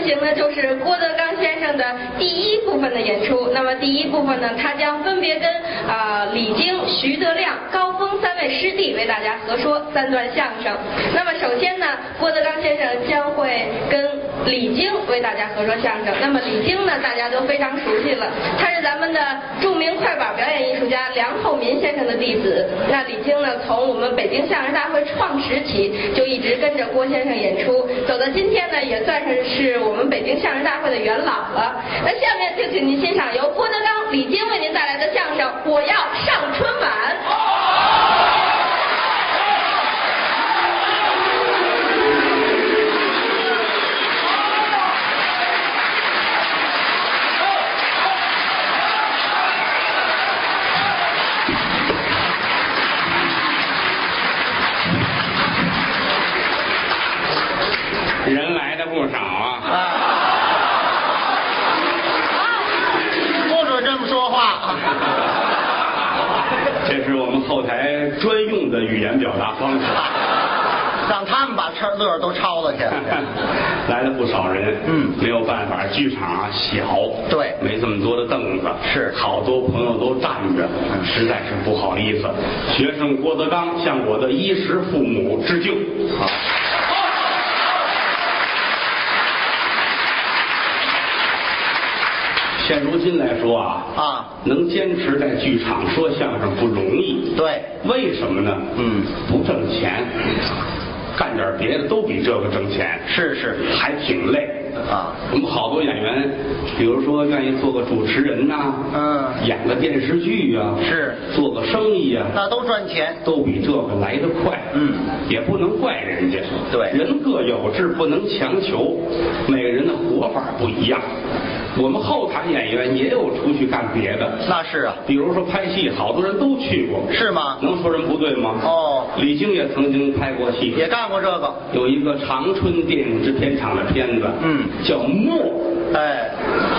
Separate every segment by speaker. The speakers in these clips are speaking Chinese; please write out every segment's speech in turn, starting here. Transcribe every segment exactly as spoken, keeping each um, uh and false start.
Speaker 1: 行的就是郭德纲先生的第一部分的演出。那么第一部分呢，他将分别跟啊、呃、李菁、徐德亮、高峰三位师弟为大家合说三段相声。那么首先呢，郭德纲先生将会跟李菁为大家合说相声。那么李菁呢，大家都非常熟悉了，他是咱们的著名快板表演艺术家梁厚民先生的弟子。那李菁呢，从我们北京相声大会创始起，就一直跟着郭先生演出，走到今天呢，也算是是我们北京相声大会的元老了。那下面就请您欣赏由郭德纲、李菁为您带来的相声《我要上春晚》。
Speaker 2: 人来的不少啊！
Speaker 3: 不准这么说话。
Speaker 2: 这是我们后台专用的语言表达方式，
Speaker 3: 让他们把车乐都抄了去。
Speaker 2: 来了不少人，
Speaker 3: 嗯，
Speaker 2: 没有办法，剧场啊小，
Speaker 3: 对，
Speaker 2: 没这么多的凳子，
Speaker 3: 是
Speaker 2: 好多朋友都站着，
Speaker 3: 嗯，
Speaker 2: 实在是不好意思。学生郭德纲向我的衣食父母致敬。
Speaker 3: 好。
Speaker 2: 现如今来说啊，
Speaker 3: 啊，
Speaker 2: 能坚持在剧场说相声不容易。
Speaker 3: 对，
Speaker 2: 为什么呢？
Speaker 3: 嗯，
Speaker 2: 不挣钱，干点别的都比这个挣钱。
Speaker 3: 是是，
Speaker 2: 还挺累
Speaker 3: 啊。
Speaker 2: 我们好多演员，比如说愿意做个主持人呐、啊，
Speaker 3: 嗯，
Speaker 2: 演个电视剧啊，
Speaker 3: 是
Speaker 2: 做个生意啊，
Speaker 3: 那都赚钱，
Speaker 2: 都比这个来得快。
Speaker 3: 嗯，
Speaker 2: 也不能怪人家。
Speaker 3: 对，
Speaker 2: 人各有志，不能强求，每个人的活法不一样。我们后台演员也有出去干别的，
Speaker 3: 那是啊，
Speaker 2: 比如说拍戏，好多人都去过，
Speaker 3: 是吗？
Speaker 2: 能说人不对吗？
Speaker 3: 哦，
Speaker 2: 李菁也曾经拍过戏，
Speaker 3: 也干过这个，
Speaker 2: 有一个长春电影制片厂的片子，
Speaker 3: 嗯，
Speaker 2: 叫《墨》，
Speaker 3: 哎，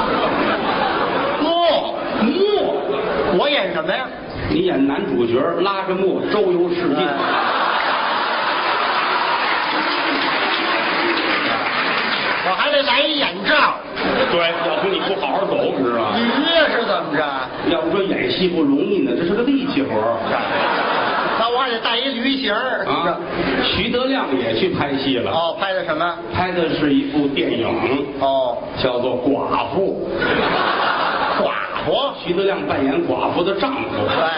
Speaker 3: 墨
Speaker 2: 墨，
Speaker 3: 我演什么呀？
Speaker 2: 你演男主角，拉着墨周游世界。
Speaker 3: 哎我还得来一眼罩。
Speaker 2: 对，要不你不好好走，知道吗？
Speaker 3: 驴是怎么着？
Speaker 2: 要不说演戏不容易呢，这是个力气活。
Speaker 3: 那我还得带一驴形儿
Speaker 2: 啊。徐德亮也去拍戏了。
Speaker 3: 哦，拍的什么？
Speaker 2: 拍的是一部电影。
Speaker 3: 哦，
Speaker 2: 叫做《寡妇》。
Speaker 3: 寡妇？
Speaker 2: 徐德亮扮演寡妇的丈夫。
Speaker 3: 哎。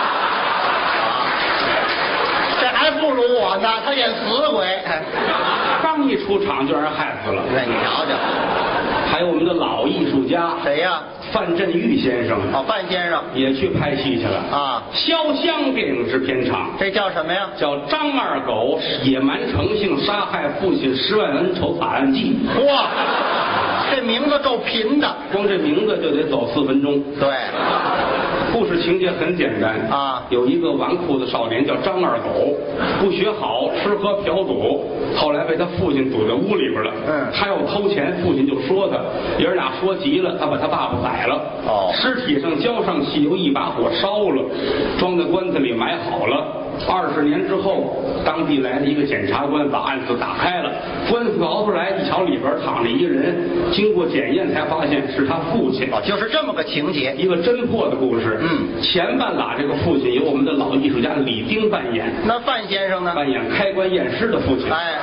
Speaker 3: 这还不如我呢，他演死鬼。
Speaker 2: 刚一出场就让人害死了。
Speaker 3: 那你瞧瞧，
Speaker 2: 还有我们的老艺术家
Speaker 3: 谁呀？
Speaker 2: 范振钰先生。
Speaker 3: 哦，范先生
Speaker 2: 也去拍戏去了
Speaker 3: 啊。
Speaker 2: 潇湘电影制片厂。
Speaker 3: 这叫什么呀？
Speaker 2: 叫张二狗野蛮成性杀害父亲十万恩仇惨案记。
Speaker 3: 哇，这名字够贫的，
Speaker 2: 光这名字就得走四分钟。
Speaker 3: 对。
Speaker 2: 故事情节很简单
Speaker 3: 啊，
Speaker 2: 有一个纨绔的少年叫张二狗，不学好，吃喝嫖赌，后来被他父亲堵在屋里边了。
Speaker 3: 嗯，
Speaker 2: 他要偷钱，父亲就说他，爷儿俩说急了，他把他爸爸宰了。
Speaker 3: 哦，
Speaker 2: 尸体上浇上汽油，一把火烧了，装在棺材里埋好了。二十年之后，当地来了一个检察官，把案子打开了，官司熬出来，一瞧里边躺着一个人，经过检验才发现是他父亲。
Speaker 3: 哦，就是这么个情节，
Speaker 2: 一个侦破的故事。
Speaker 3: 嗯，
Speaker 2: 前半拉这个父亲由我们的老艺术家李丁扮演。
Speaker 3: 那范先生呢？
Speaker 2: 扮演开棺验尸的父亲。
Speaker 3: 哎，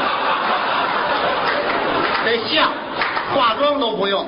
Speaker 3: 这像，化妆都不用。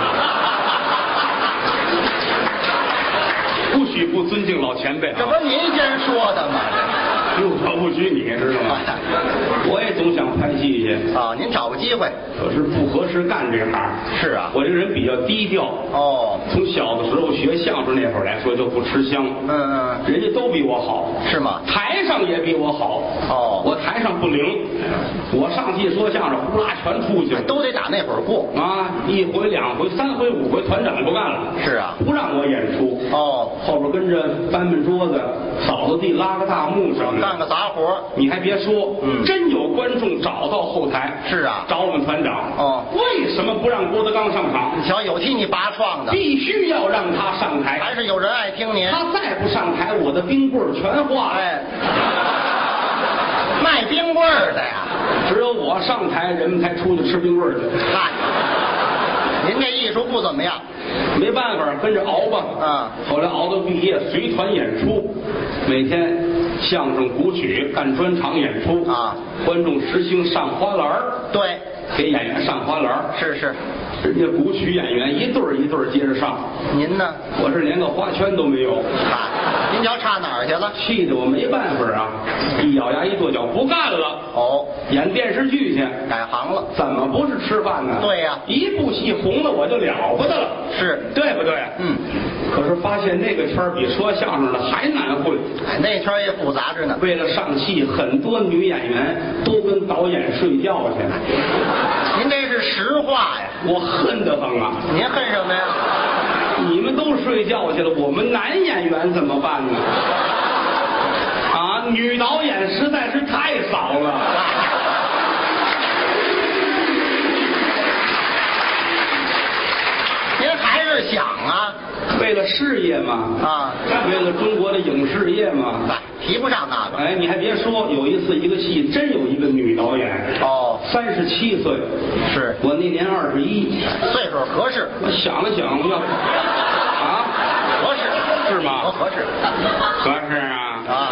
Speaker 2: 不许不尊敬老前辈、啊，
Speaker 3: 这不是您先说的吗？
Speaker 2: 有所不许你，知道吗？我也总想拍戏去
Speaker 3: 啊，您找个机会。
Speaker 2: 可是不合适干这行。
Speaker 3: 是啊，
Speaker 2: 我这个人比较低调。
Speaker 3: 哦，
Speaker 2: 从小的时候学相声那会儿来说就不吃香。
Speaker 3: 嗯嗯，
Speaker 2: 人家都比我好。
Speaker 3: 是吗？
Speaker 2: 台上也比我好。
Speaker 3: 哦，
Speaker 2: 我台上不灵，我上去说相声呼啦全出去了，
Speaker 3: 都得打那会儿过
Speaker 2: 啊，一回两回三回五回，团长不干了。
Speaker 3: 是啊，
Speaker 2: 不让我演出。
Speaker 3: 哦，
Speaker 2: 后边跟着搬搬桌子、扫扫地、拉个大木什么的，
Speaker 3: 干个杂活。
Speaker 2: 你还别说，
Speaker 3: 嗯，
Speaker 2: 真有观众找到后台。
Speaker 3: 是啊，
Speaker 2: 找我们团长。
Speaker 3: 哦，
Speaker 2: 为什么不让郭德纲上场？
Speaker 3: 你瞧，有替你拔创的，
Speaker 2: 必须要让他上台。
Speaker 3: 还是有人爱听您。
Speaker 2: 他再不上台，我的冰棍儿全化了。
Speaker 3: 哎，卖冰棍儿的呀。
Speaker 2: 只有我上台，人们才出去吃冰棍去。
Speaker 3: 嗨，您这艺术不怎么样。
Speaker 2: 没办法，跟着熬吧。
Speaker 3: 嗯，
Speaker 2: 后来熬到毕业，随团演出，每天相声、古曲干专场演出
Speaker 3: 啊，
Speaker 2: 观众实行上花篮儿。
Speaker 3: 对，
Speaker 2: 给演员上花篮儿。
Speaker 3: 是是，
Speaker 2: 人家古曲演员一对儿一对儿接着上，
Speaker 3: 您呢？
Speaker 2: 我这连个花圈都没有。
Speaker 3: 啊，您瞧差哪儿去了？
Speaker 2: 气得我没办法啊！一咬牙一跺脚，不干了。
Speaker 3: 哦，
Speaker 2: 演电视剧去，
Speaker 3: 改行了。
Speaker 2: 怎么不是吃饭呢？
Speaker 3: 对呀、
Speaker 2: 一部戏红了我就了不得了，
Speaker 3: 是
Speaker 2: 对不对？
Speaker 3: 嗯。
Speaker 2: 可是发现那个圈儿比说相声的还难混，
Speaker 3: 哎，那圈儿也复杂着呢。
Speaker 2: 为了上戏，很多女演员都跟导演睡觉去。
Speaker 3: 您这是实话呀？
Speaker 2: 我恨得很啊！
Speaker 3: 您恨什么呀？
Speaker 2: 你们都睡觉去了，我们男演员怎么办呢？啊，女导演实在是太少了。
Speaker 3: 您还是想啊？
Speaker 2: 为了事业嘛，
Speaker 3: 啊，
Speaker 2: 为了中国的影视业嘛。
Speaker 3: 哎，提不上那个。
Speaker 2: 哎，你还别说，有一次一个戏真有一个女导演，
Speaker 3: 哦，
Speaker 2: 三十七岁，
Speaker 3: 是
Speaker 2: 我那年二十一，
Speaker 3: 岁数合适。
Speaker 2: 我想了想，要啊，
Speaker 3: 合适
Speaker 2: 是吗？
Speaker 3: 多合适。
Speaker 2: 合适啊。
Speaker 3: 啊！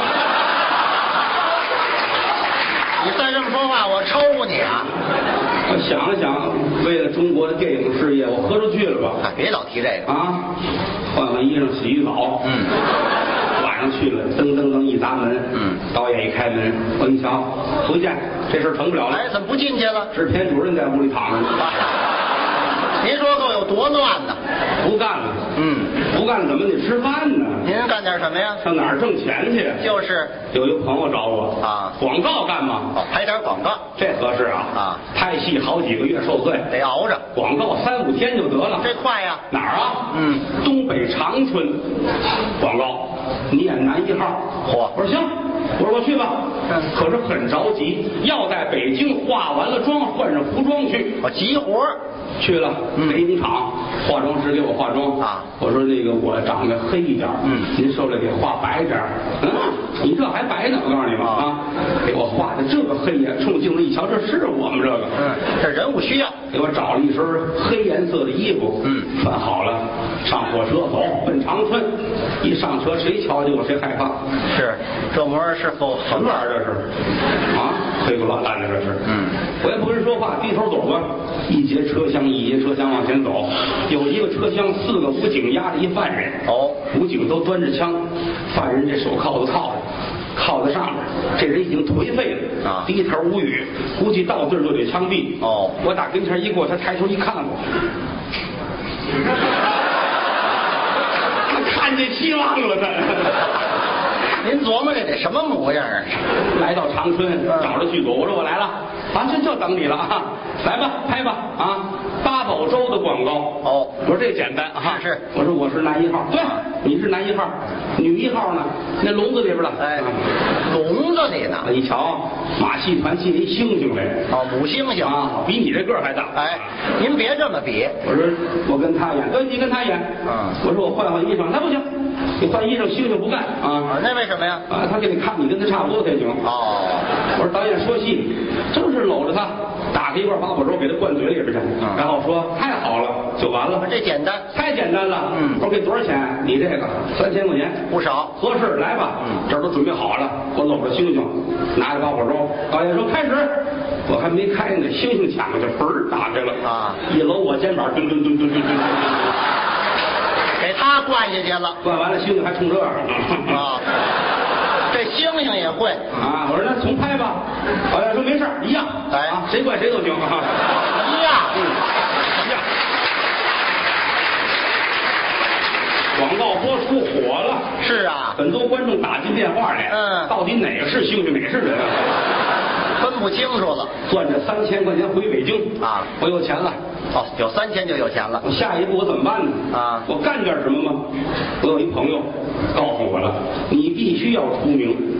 Speaker 3: 你再这么说话，我抽你啊！
Speaker 2: 我想了想，为了中国的电影事业，我豁出去了吧？
Speaker 3: 哎，别老提这个
Speaker 2: 啊，换换衣裳，洗洗澡。
Speaker 3: 嗯。
Speaker 2: 晚上去了，噔噔噔一砸门。
Speaker 3: 嗯。
Speaker 2: 导演一开门，我一瞧，回见，这事儿成不了了。
Speaker 3: 哎，怎么不进去了？
Speaker 2: 制片主任在屋里躺着呢。
Speaker 3: 您说够有多乱呢？
Speaker 2: 不干了。
Speaker 3: 嗯。
Speaker 2: 不干了怎么得吃饭呢？
Speaker 3: 您干点什么呀？
Speaker 2: 上哪儿挣钱去？
Speaker 3: 就是
Speaker 2: 有一个朋友找我
Speaker 3: 啊，
Speaker 2: 广告干嘛？
Speaker 3: 哦，拍点广告，
Speaker 2: 这合适啊！
Speaker 3: 啊，
Speaker 2: 拍戏好几个月受罪，
Speaker 3: 得熬着。
Speaker 2: 广告三五天就得了，
Speaker 3: 这快呀！
Speaker 2: 哪儿啊？
Speaker 3: 嗯，
Speaker 2: 东北长春广告，你演男一号。
Speaker 3: 嚯！
Speaker 2: 我说行，我说我去吧。
Speaker 3: 嗯，
Speaker 2: 可是很着急，要在北京化完了妆，换上服装去。
Speaker 3: 我急活儿。
Speaker 2: 去了，
Speaker 3: 嗯
Speaker 2: 北影厂，化妆师给我化妆
Speaker 3: 啊。
Speaker 2: 我说那个我长得黑一点，
Speaker 3: 嗯，
Speaker 2: 您受了给化白点儿。嗯，你这还白呢，我告诉你们啊，给我画的这个黑呀，冲镜子一瞧，这是我们这个。
Speaker 3: 嗯，这人物需要。
Speaker 2: 给我找了一身黑颜色的衣服，
Speaker 3: 嗯，
Speaker 2: 穿好了，上火车走奔长春。一上车，谁瞧见我谁害怕。
Speaker 3: 是，这模样是否
Speaker 2: 什么玩意儿这是？啊，黑不乱烂的这是。
Speaker 3: 嗯，
Speaker 2: 我也不跟人说话，低头走吧。一节车厢一节车厢往前走，有一个车厢四个武警压着一犯人。
Speaker 3: 哦，
Speaker 2: 武警都端着枪，犯人这手铐子铐着，铐在上面，这人已经颓废了
Speaker 3: 啊，
Speaker 2: 低头无语，估计到地儿就得枪毙。
Speaker 3: 哦，
Speaker 2: 我打跟前一过，他抬头一看我，他看见希望了，他。
Speaker 3: 您琢磨这得什么模样啊？
Speaker 2: 来到长春，找着剧组，我说我来了，啊，这就等你了啊，来吧，拍吧，啊，八宝粥的广告。
Speaker 3: 哦，
Speaker 2: 我说这简单啊，
Speaker 3: 是是，
Speaker 2: 我说我是男一号，对，你是男一号，女一号呢，那笼子里边了，
Speaker 3: 哎，笼子里呢？
Speaker 2: 我一瞧，马戏团进一猩猩来，
Speaker 3: 哦，母猩猩
Speaker 2: 啊，比你这个儿还大。
Speaker 3: 哎，您别这么比。
Speaker 2: 我说我跟他演，对，你跟他演。
Speaker 3: 嗯，
Speaker 2: 我说我换换衣裳，那不行，你换衣裳，猩猩不干啊。
Speaker 3: 啊，那为什么呀？
Speaker 2: 啊，他给你看你跟他差不多才行。
Speaker 3: 哦，
Speaker 2: 我说导演说戏，正是搂着他，打开一块八宝粥给他灌嘴里边去，
Speaker 3: 嗯，
Speaker 2: 然后说太好了，就完了。
Speaker 3: 这简单，
Speaker 2: 太简单了。
Speaker 3: 嗯，
Speaker 2: 我说给多少钱？你这个三千块钱，
Speaker 3: 不少，
Speaker 2: 合适，来吧。
Speaker 3: 嗯，
Speaker 2: 这儿都准备好了，我搂着猩猩，拿着八宝粥。导演说开始，我还没开呢，猩猩抢过去，嘣儿打开了
Speaker 3: 啊！
Speaker 2: 一搂我肩膀，咚咚咚咚咚咚，
Speaker 3: 给他灌下去了。
Speaker 2: 灌完了，猩猩还冲这样
Speaker 3: 啊！这猩猩也会
Speaker 2: 啊！我说那重拍吧。导演说没事一样，
Speaker 3: 哎，
Speaker 2: 啊，谁怪谁都行啊，
Speaker 3: 一样，
Speaker 2: 嗯，一样。广告播出火了，
Speaker 3: 是啊，
Speaker 2: 很多观众打进电话来，
Speaker 3: 嗯，
Speaker 2: 到底哪个是猩猩，哪个是人啊？
Speaker 3: 分不清楚了。
Speaker 2: 攥着三千块钱回北京
Speaker 3: 啊，
Speaker 2: 我有钱了。
Speaker 3: 哦，有三千就有钱了。
Speaker 2: 我下一步我怎么办呢？
Speaker 3: 啊，
Speaker 2: 我干点什么吗？我有一朋友告诉我了，你必须要出名。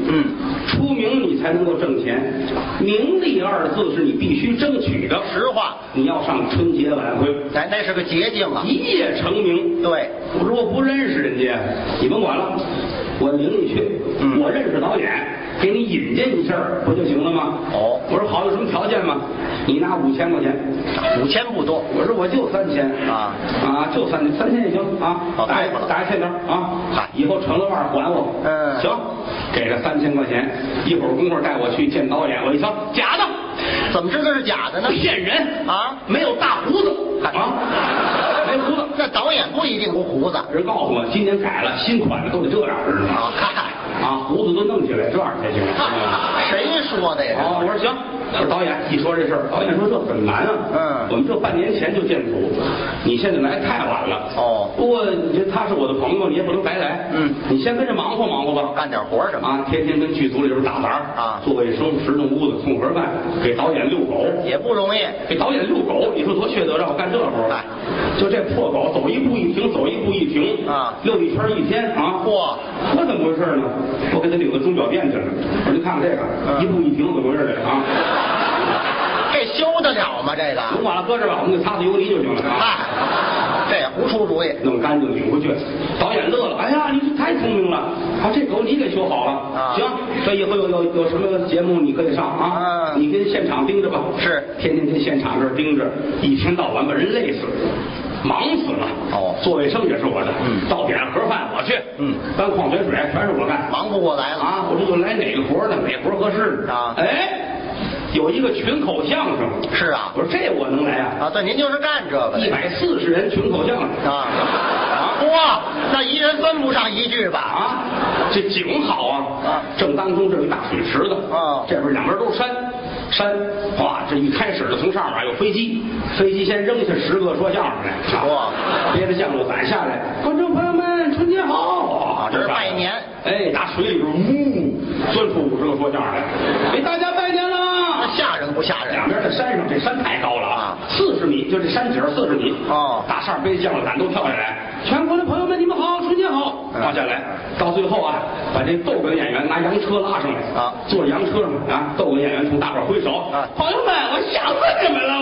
Speaker 3: 嗯，
Speaker 2: 出名你才能够挣钱，名利二字是你必须争取的。
Speaker 3: 实话，
Speaker 2: 你要上春节晚会，
Speaker 3: 那那是个捷径啊，
Speaker 2: 一夜成名。
Speaker 3: 对，
Speaker 2: 我如果不认识人家，你甭管了，我领你去，
Speaker 3: 嗯
Speaker 2: 我认识导演，给你引荐一下不就行了吗？
Speaker 3: 哦，
Speaker 2: 我说好，有什么条件吗？你拿五千块钱，
Speaker 3: 五千不多，
Speaker 2: 我说我就三千
Speaker 3: 啊
Speaker 2: 啊，就三千，三千也行啊，
Speaker 3: 好
Speaker 2: 打一
Speaker 3: 太好了
Speaker 2: 打一欠条啊，
Speaker 3: 嗨
Speaker 2: 以后成了腕还我，
Speaker 3: 嗯
Speaker 2: 行，给了三千块钱，一会儿功夫带我去见导演，我一瞧假的，
Speaker 3: 怎么知道是假的呢？
Speaker 2: 骗人
Speaker 3: 啊，
Speaker 2: 没有大胡子啊，没胡子。
Speaker 3: 那导演不一定无胡子
Speaker 2: 人告诉我，今年改了，新款的都得这样，知道吗？
Speaker 3: 啊，嗨，
Speaker 2: 啊，胡子都弄起来，这样才行。
Speaker 3: 谁说的呀？
Speaker 2: 哦，我说行，我说导演一说这事儿，导演说这很难啊。
Speaker 3: 嗯
Speaker 2: 我们这半年前就见谱，你现在来太晚了。
Speaker 3: 哦
Speaker 2: 不过你这他是我的朋友，你也不能白来。
Speaker 3: 嗯
Speaker 2: 你先跟着忙活忙活吧，
Speaker 3: 干点活什么？
Speaker 2: 啊，天天跟剧组里边打杂
Speaker 3: 啊
Speaker 2: 做卫生、拾掇屋子、送盒饭，给导演遛狗。
Speaker 3: 也不容易。
Speaker 2: 给导演遛狗，你说多缺德，让我干这活儿
Speaker 3: 哎
Speaker 2: 就这破狗，走一步一停，走一步一停
Speaker 3: 啊
Speaker 2: 遛一圈一天啊！
Speaker 3: 嚯，
Speaker 2: 我怎么回事呢？我给他领到钟表店去了。我说你看看这个，
Speaker 3: 嗯
Speaker 2: 一步一停，怎么回事这个啊？
Speaker 3: 这修得了吗？这个？
Speaker 2: 甭管了，搁这吧，我们给擦擦油泥就行了啊。
Speaker 3: 嗨，这也胡出主意。
Speaker 2: 弄干净领回去，导演乐了，哎呀，你这太聪明了，啊，这狗你给修好了，
Speaker 3: 啊
Speaker 2: 行，这以后有有有什么节目你可以上啊，
Speaker 3: 嗯
Speaker 2: 你跟现场盯着吧，
Speaker 3: 是
Speaker 2: 天天跟现场这儿盯着，一天到晚把人累死，忙死了。
Speaker 3: 哦
Speaker 2: 做卫生也是我的，
Speaker 3: 嗯
Speaker 2: 到点盒饭我去，
Speaker 3: 嗯，
Speaker 2: 搬矿泉水全是我干，
Speaker 3: 忙不过来了
Speaker 2: 啊，我这就来哪个活呢？哪活合适
Speaker 3: 啊
Speaker 2: 哎。有一个群口相声，
Speaker 3: 是啊
Speaker 2: 我说这我能来啊，
Speaker 3: 啊，对，您就是干这个的
Speaker 2: 一百四十人群口相声
Speaker 3: 啊啊！哇，那一人分不上一句吧？
Speaker 2: 啊，这景好啊！
Speaker 3: 啊
Speaker 2: 正当中这有一大水池子，
Speaker 3: 啊
Speaker 2: 这边两边都是山，山，哇，这一开始从上面有飞机，飞机先扔下十个说相声来，啊
Speaker 3: 哇，
Speaker 2: 别着降落伞下来，观众朋友们，春节好！
Speaker 3: 啊这是拜年，
Speaker 2: 哎，打水里边呜钻出五十个说相声来，给大家拜年了。
Speaker 3: 那吓人不吓人？
Speaker 2: 两边的山上，这山太高了啊，四十米，就这山顶四十米。
Speaker 3: 哦
Speaker 2: 大扇背降落伞都跳下来，全国的朋友们，你们好，春节好！
Speaker 3: 嗯
Speaker 2: 放下来，到最后啊，把这逗哏演员拿洋车拉上来
Speaker 3: 啊，
Speaker 2: 坐洋车上啊，逗哏演员冲大伙儿挥手
Speaker 3: 啊
Speaker 2: 朋友们，我想死你们了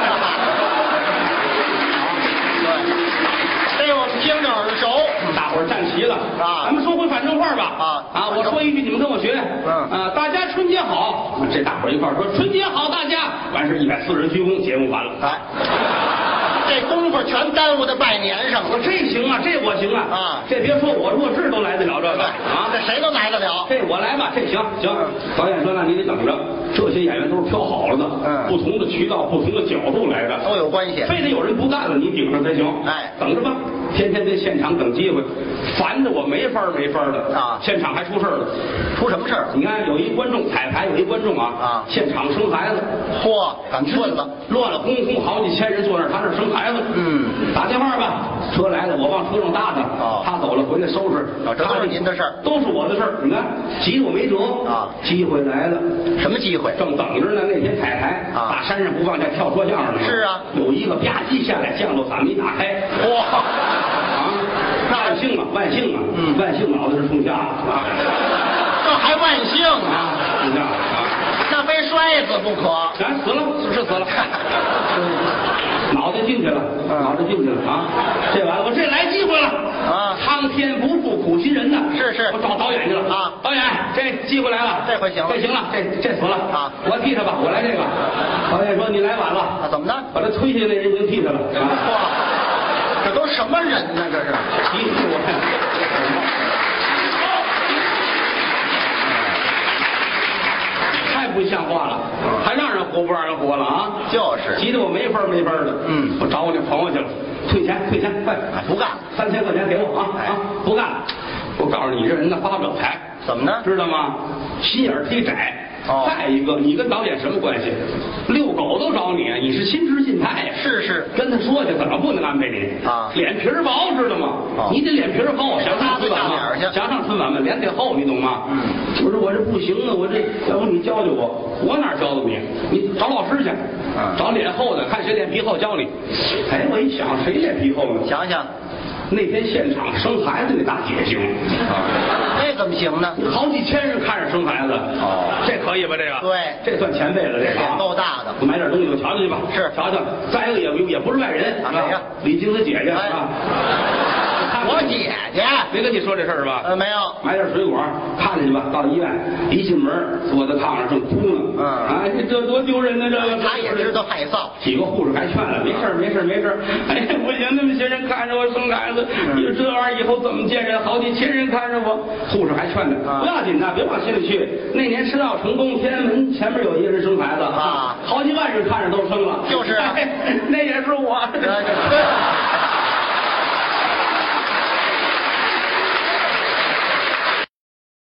Speaker 3: 对，这我们听着耳熟。
Speaker 2: 大伙儿站齐了
Speaker 3: 啊
Speaker 2: 咱们说回反正话吧
Speaker 3: 啊
Speaker 2: 啊！我说一句，你们跟我学。
Speaker 3: 嗯
Speaker 2: 啊，大家春节好！这大伙儿一块儿说春节好，大家完事一百四十人鞠躬，节目完了。
Speaker 3: 哎，这功夫全耽误在拜年上
Speaker 2: 我
Speaker 3: 了。
Speaker 2: 说这行啊，这我行啊
Speaker 3: 啊
Speaker 2: 这别说我弱智都来得了这个啊
Speaker 3: 这谁都来得了。
Speaker 2: 这我来吧，这行行。导演说那你得等着，这些演员都是挑好了的，
Speaker 3: 嗯
Speaker 2: 不同的渠道、不同的角度来的，
Speaker 3: 都有关系。
Speaker 2: 非得有人不干了，你顶上才行。
Speaker 3: 哎
Speaker 2: 等着吧，天天在现场等机会，烦的我没法儿没法儿的
Speaker 3: 啊
Speaker 2: 现场还出事儿了，
Speaker 3: 出什么事儿？
Speaker 2: 你看有一观众彩排，有一观众啊
Speaker 3: 啊
Speaker 2: 现场生孩子，
Speaker 3: 嚯，敢混了。
Speaker 2: 乱了哄哄，好几千人坐那儿，他那儿生孩子。
Speaker 3: 嗯，
Speaker 2: 打电话吧，车来了，我往车上搭他。
Speaker 3: 哦
Speaker 2: 他走了，回来收拾。
Speaker 3: 哦这都是您的事儿，
Speaker 2: 都是我的事儿。你看，急得我没辙
Speaker 3: 啊
Speaker 2: 机会来了，
Speaker 3: 什么机会？
Speaker 2: 正等着呢。那天彩排
Speaker 3: 啊
Speaker 2: 大山上不往下跳说相声呢。
Speaker 3: 是啊，
Speaker 2: 有一个吧唧下来，降落伞没打开。
Speaker 3: 哇，
Speaker 2: 啊，万幸啊，万幸啊，
Speaker 3: 嗯
Speaker 2: 万幸脑袋是冲下啊。
Speaker 3: 这还万幸
Speaker 2: 啊
Speaker 3: 啊！，
Speaker 2: 冲下啊。
Speaker 3: 那非摔死不可。
Speaker 2: 咱死了，是死了，脑袋进去了，脑袋进去了啊！这完了，我这来机会了
Speaker 3: 啊
Speaker 2: 苍天不负苦心人呐！
Speaker 3: 是是
Speaker 2: 我找导演去了
Speaker 3: 啊
Speaker 2: 导演，这机会来了，
Speaker 3: 这回行了
Speaker 2: 这行了，这这死了
Speaker 3: 啊
Speaker 2: 我替他吧，我来这个。导演说你来晚了，
Speaker 3: 啊，怎么呢？
Speaker 2: 把他推下那人已经替他了。啊
Speaker 3: 哇，这都什么人呢？这是。
Speaker 2: 急死我了！太不像话了，还让人活不让人活了啊！
Speaker 3: 就是
Speaker 2: 急得我没法没法的。
Speaker 3: 嗯
Speaker 2: 我找我那朋友去了，退钱退钱，快
Speaker 3: 哎不干
Speaker 2: 三千块钱给我啊
Speaker 3: 哎
Speaker 2: 啊！不干了！我告诉你，这人呢发不了财，
Speaker 3: 怎么呢？
Speaker 2: 知道吗？心眼儿忒窄。
Speaker 3: 哦
Speaker 2: 再一个，你跟导演什么关系？遛狗都找你，你是亲师近派呀。
Speaker 3: 是是。
Speaker 2: 跟他说去，怎么不能安排你
Speaker 3: 啊
Speaker 2: 脸皮儿薄，知道吗？
Speaker 3: 哦
Speaker 2: 你得脸皮儿厚，想上春晚吗
Speaker 3: 拉不下脸儿？去
Speaker 2: 想上春晚吗？脸得厚，你懂吗？
Speaker 3: 嗯。
Speaker 2: 我说我这不行啊，我这要不你教教我，我哪教教你？你找老师去，
Speaker 3: 嗯
Speaker 2: 找脸厚的，看谁脸皮厚教你。哎，我一想，谁脸皮厚呢？
Speaker 3: 想想，
Speaker 2: 那天现场生孩子那大姐行啊，
Speaker 3: 这怎么行呢？
Speaker 2: 好几千人看着生孩子，哦，这可以吧？这个
Speaker 3: 对，
Speaker 2: 这算前辈了，这个
Speaker 3: 够大的。
Speaker 2: 我买点东西我瞧瞧去吧，
Speaker 3: 是
Speaker 2: 瞧瞧。再一个也也不是外人，
Speaker 3: 谁呀？
Speaker 2: 李菁的姐姐啊。
Speaker 3: 我姐姐
Speaker 2: 没跟你说这事儿吧？
Speaker 3: 呃，没有。
Speaker 2: 买点水果，看着去吧。到医院一进门，坐在炕上正哭呢。嗯，哎，这多丢人呢！这个
Speaker 3: 他也知道害臊。
Speaker 2: 几个护士还劝了，没事没事没事。哎，不行，那么些人看着我生孩子，你说这玩意儿以后怎么见人？好几千人看着我，护士还劝他，不要紧的，别往心里去。那年吃药成功，天安门前面有一个人生孩子啊，好几万人看着都生了。
Speaker 3: 就是啊，
Speaker 2: 那也是我。
Speaker 3: 对